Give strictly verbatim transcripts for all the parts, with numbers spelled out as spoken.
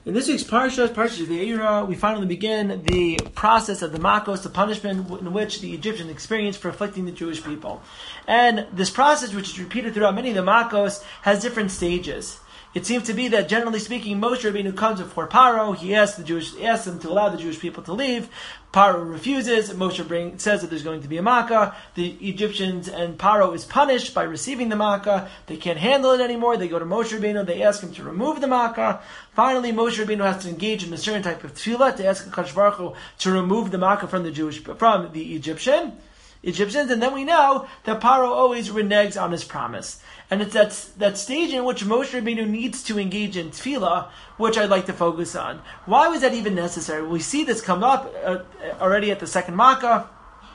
In this week's Parsha, Parsha V'Eira, we finally begin the process of the Makos, the punishment in which the Egyptians experienced for afflicting the Jewish people. And this process, which is repeated throughout many of the Makos, has different stages. It seems to be that, generally speaking, Moshe Rabbeinu comes before Paro. He asks the Jewish, asks him to allow the Jewish people to leave. Paro refuses. Moshe bring, says that there's going to be a Makkah. The Egyptians and Paro is punished by receiving the Makkah. They can't handle it anymore. They go to Moshe Rabbeinu. They ask him to remove the Makkah. Finally, Moshe Rabbeinu has to engage in a certain type of tefillah to ask HaKadosh Baruch Hu to remove the Makkah from the Jewish, from the Egyptian. Egyptians, and then we know that Paro always reneges on his promise. And it's that, that stage in which Moshe Rabbeinu needs to engage in tefillah, which I'd like to focus on. Why was that even necessary? We see this come up uh, already at the second Makkah.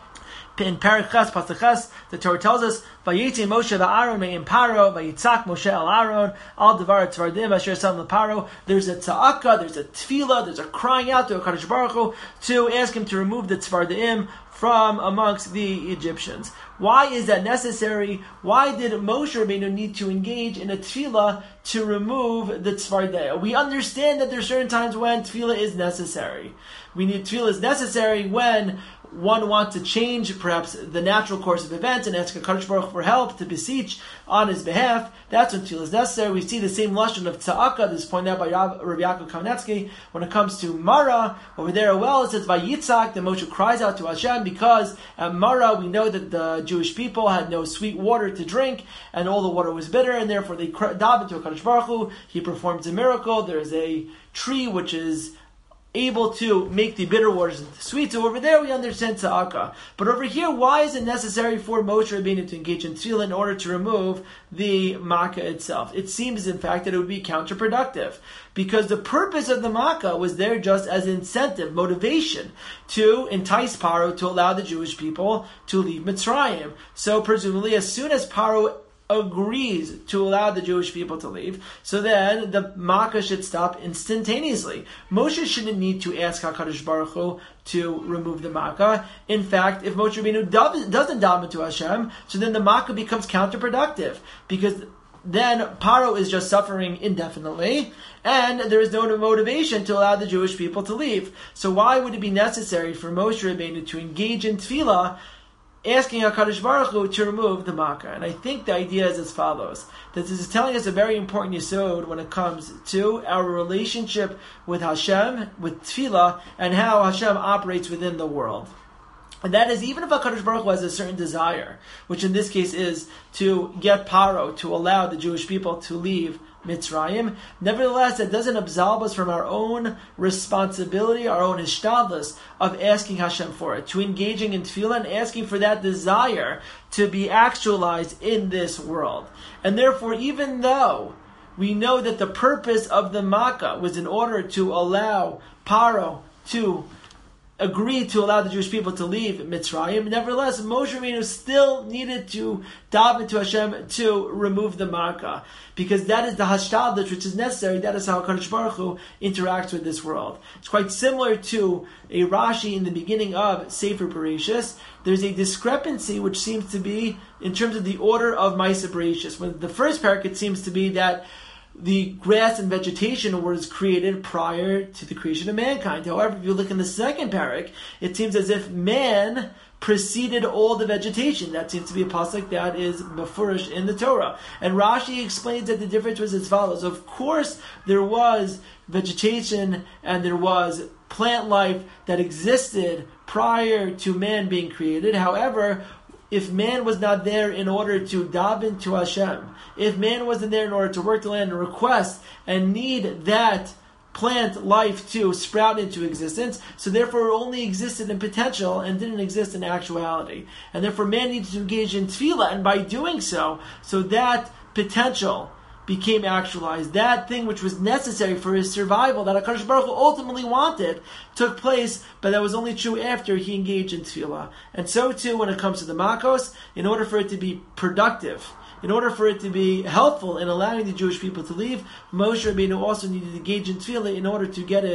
In Perek Ches, Pasuk Ches, the Torah tells us, Vayetzi Moshe la'Aaron me'im Paro, Vayitzak Moshe el Aaron, al devar tzvardim asher sam leParo. There's a tza'aka, there's a tefillah, there's a crying out to HaKadosh Baruch Hu to ask him to remove the tzvardim from amongst the Egyptians. Why is that necessary? Why did Moshe Rabbeinu need to engage in a tefillah to remove the tzvardim? We understand that there are certain times when tefillah is necessary. We need tefillah is necessary when one wants to change perhaps the natural course of events and ask HaKadosh Baruch Hu for help to beseech on his behalf. That's when tefillah is necessary. We see the same lashon of tza'aka. This is pointed out by Rabbi Yaakov Kamenetsky. When it comes to Mara, over there, well, it says Vayitzak, that Moshe cries out to Hashem because at Mara we know that the Jewish people had no sweet water to drink and all the water was bitter, and therefore they daven to HaKadosh Baruch Hu. He performs a miracle. There is a tree which is able to make the bitter waters into sweet. So over there we understand tza'aka. But over here, why is it necessary for Moshe Rabbeinu to engage in tefillah in order to remove the makkah itself? It seems, in fact, that it would be counterproductive. Because the purpose of the makkah was there just as incentive, motivation, to entice Paro to allow the Jewish people to leave Mitzrayim. So presumably, as soon as Paro agrees to allow the Jewish people to leave, so then the Makkah should stop instantaneously. Moshe shouldn't need to ask HaKadosh Baruch Hu to remove the Makkah. In fact, if Moshe Rabbeinu doesn't daven to Hashem, so then the Makkah becomes counterproductive, because then Paro is just suffering indefinitely, and there is no motivation to allow the Jewish people to leave. So why would it be necessary for Moshe Rabbeinu to engage in tefillah, asking HaKadosh Baruch Hu to remove the Makkah? And I think the idea is as follows. That this is telling us a very important yesod when it comes to our relationship with Hashem, with tefillah, and how Hashem operates within the world. And that is, even if HaKadosh Baruch Hu has a certain desire, which in this case is to get Paro, to allow the Jewish people to leave Mitzrayim, nevertheless, that doesn't absolve us from our own responsibility, our own hishtadlus of asking Hashem for it, to engaging in tefillah and asking for that desire to be actualized in this world. And therefore, even though we know that the purpose of the Makkah was in order to allow Paro to agreed to allow the Jewish people to leave Mitzrayim, nevertheless, Moshe Rabbeinu still needed to daven to Hashem to remove the Makkah, because that is the hashtadlut which is necessary. That is how HaKadosh Baruch Hu interacts with this world. It's quite similar to a Rashi in the beginning of Sefer Bereshis. There's a discrepancy which seems to be in terms of the order of Ma'aseh Bereshis. When the first parak, it seems to be that the grass and vegetation was created prior to the creation of mankind. However, if you look in the second parak, it seems as if man preceded all the vegetation. That seems to be a pasuk that is mefurish in the Torah. And Rashi explains that the difference was as follows. Of course, there was vegetation and there was plant life that existed prior to man being created. However, if man was not there in order to daven to Hashem, if man wasn't there in order to work the land and request and need that plant life to sprout into existence, so therefore it only existed in potential and didn't exist in actuality. And therefore man needed to engage in tefillah, and by doing so, so that potential became actualized. That thing which was necessary for his survival, that HaKadosh Baruch Hu ultimately wanted, took place, but that was only true after he engaged in tefillah. And so too when it comes to the Makos, in order for it to be productive, in order for it to be helpful in allowing the Jewish people to leave, Moshe Rabbeinu also needed to engage in tefillah in order to get it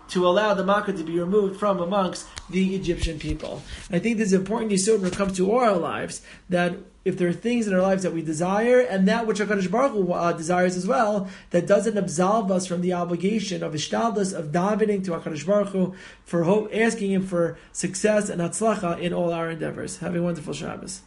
to allow the makkah to be removed from amongst the Egyptian people. I think this is important yisod when it comes to our lives, that if there are things in our lives that we desire, and that which HaKadosh Baruch Hu uh, desires as well, that doesn't absolve us from the obligation of ishtadlus, of davening to HaKadosh Baruch Hu, for hope, asking Him for success and hatzlacha in all our endeavors. Have a wonderful Shabbos.